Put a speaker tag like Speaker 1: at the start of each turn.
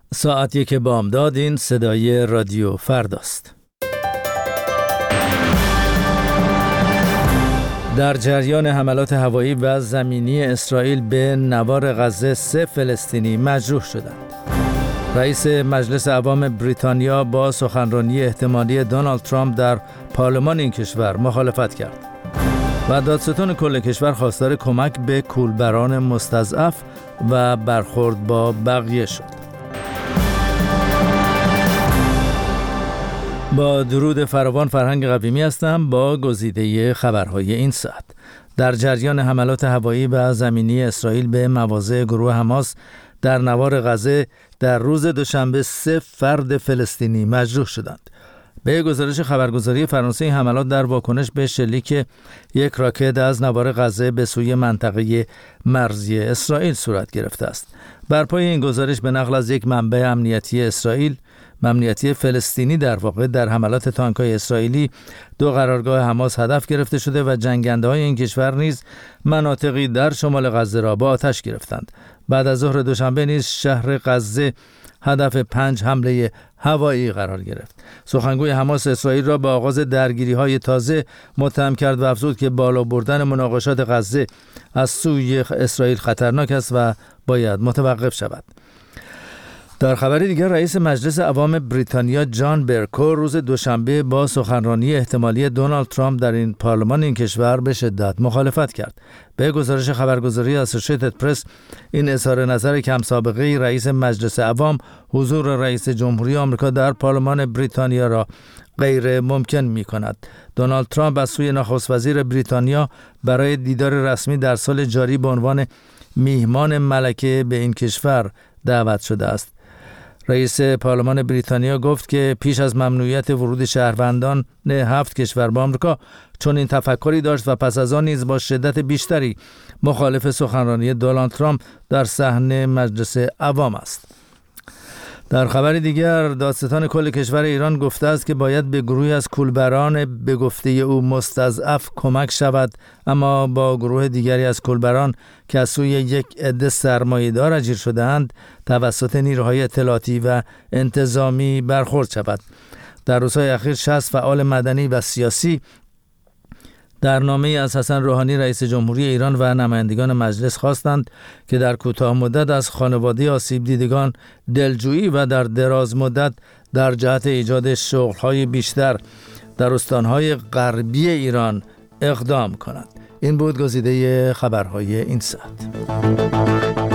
Speaker 1: ساعت 1 بامداد. این صدای رادیو فرداست. در جریان حملات هوایی و زمینی اسرائیل به نوار غزه 3 فلسطینی مجروح شدند. رئیس مجلس عوام بریتانیا با سخنرانی احتمالی دونالد ترامپ در پارلمان این کشور مخالفت کرد و دادستان کل کشور خواستار کمک به کولبران مستضعف و برخورد با بقیه شد. با درود فراوان، فرهنگ قویمی هستم با گزیده خبرهای این ساعت. در جریان حملات هوایی و زمینی اسرائیل به مواضع گروه حماس در نوار غزه در روز دوشنبه 3 فرد فلسطینی مجروح شدند. به گزارش خبرگزاری فرانسه، حملات در واکنش به شلیک یک راکت از نوار غزه به سوی منطقه مرزی اسرائیل صورت گرفته است. بر پای این گزارش به نقل از یک منبع امنیتی فلسطینی در حملات تانک‌های اسرائیلی 2 قرارگاه حماس هدف گرفته شده و جنگنده‌های این کشور نیز مناطقی در شمال غزه را با آتش گرفتند. بعد از ظهر دوشنبه نیز شهر غزه هدف 5 حمله هوایی قرار گرفت. سخنگوی حماس اسرائیل را به آغاز درگیری‌های تازه متهم کرد و افزود که بالا بردن مناقشات غزه از سوی اسرائیل خطرناک است و باید متوقف شود. در خبر دیگر، رئیس مجلس عوام بریتانیا جان برکو روز دوشنبه با سخنرانی احتمالی دونالد ترامپ در این پارلمان این کشور به شدت مخالفت کرد. به گزارش خبرگزاری اسوسییتد پرس، این اظهار نظر کم سابقه رئیس مجلس عوام حضور رئیس جمهوری آمریکا در پارلمان بریتانیا را غیر ممکن می کند. دونالد ترامپ از سوی نخست وزیر بریتانیا برای دیدار رسمی در سال جاری به عنوان میهمان ملکه به این کشور دعوت شده است. رئیس پارلمان بریتانیا گفت که پیش از ممنوعیت ورود شهروندان 7 کشور به آمریکا چون این تفکری داشت و پس از آن نیز با شدت بیشتری مخالف سخنرانی دونالد ترامپ در صحن مجلس عوام است. در خبر دیگر، دادستان کل کشور ایران گفته است که باید به گروهی از کولبران به گفته او مستضعف کمک شود، اما با گروه دیگری از کولبران که از سوی یک عده سرمایه‌دار اجیر شده‌اند توسط نیروهای اطلاعاتی و انتظامی برخورد شود. در روزهای اخیر 60 فعال مدنی و سیاسی در نامه‌ای از حسن روحانی رئیس جمهوری ایران و نمایندگان مجلس خواستند که در کوتاه مدت از خانواده آسیب دیدگان دلجویی و در دراز مدت در جهت ایجاد شغل‌های بیشتر در استان‌های غربی ایران اقدام کنند. این بود گزیده خبرهای این ساعت.